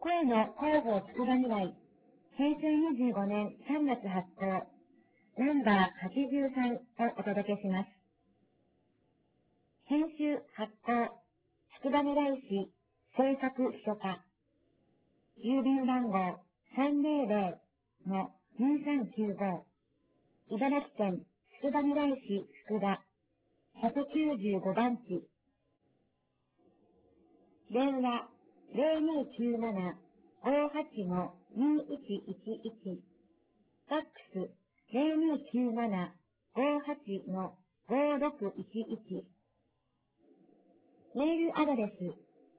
声の広報つくば未来、平成25年3月発行、ナンバー83をお届けします。編集発行、つくば未来市制作秘書課、郵便番号300-2395、茨城県つくば未来市つくば195番地、電話0297-58-2111、ファックス0297-58-5611、メールアドレス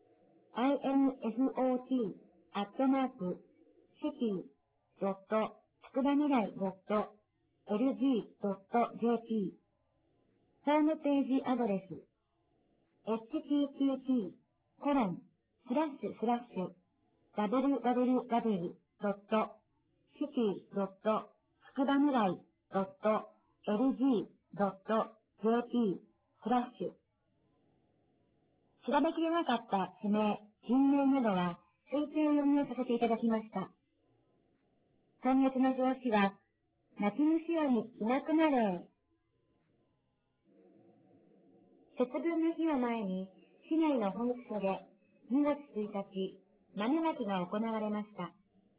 infot@city.tsukubamurai.lg.jp、 ホームページアドレス http://www.city.tsukubamurai.lg.jp/調べきれなかった地名、人名などは推定読みをさせていただきました。今月の表紙は、泣き虫よりいなくなれ。節分の日を前に、市内の保育所で2月1日、豆まきが行われました。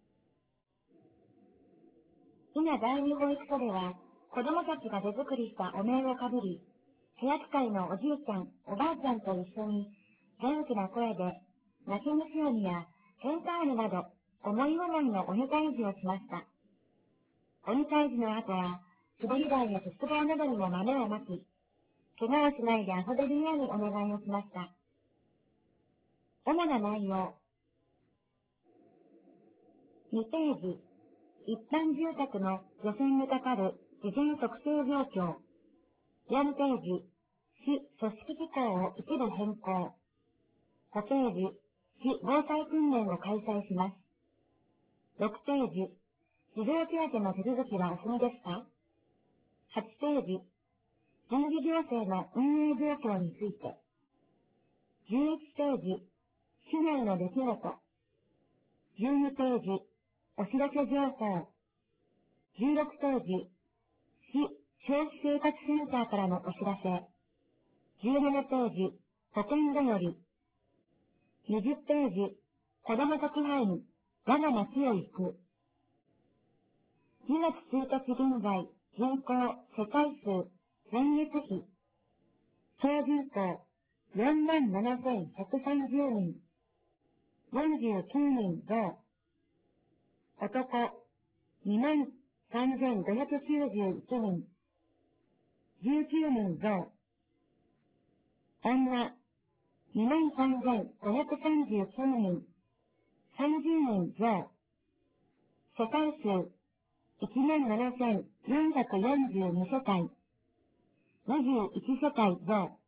今第二保育所では、子供たちが手作りしたお面をかぶり、部屋使いのおじいちゃん、おばあちゃんと一緒に、元気な声で、泣き虫鬼やケンタールなど、思い思いの鬼退治をしました。鬼退治の後は、滑り台や鉄棒などにも豆をまき、怪我をしないで遊べるようにお願いをしました。主な内容。2ページ、一般住宅の除染にかかる事前測定状況。4ページ、市組織機構を一部変更。5ページ、市防災訓練を開催します。6ページ、児童手当の手続きはお済みですか？ 8 ページ、人事行政の運営状況について。11ページ、市内の出来事。12ページ、お知らせ情報。16ページ、市消費生活センターからのお知らせ。17ページ、保健所より。20ページ、子ども特派員、我が町を行く。2月1日現在、人口、世帯数、前月比。総人口、47,130人。49人増。男、23,591人。19人増。女、23,539人。30人増。世帯数、17,442世帯。21世帯増。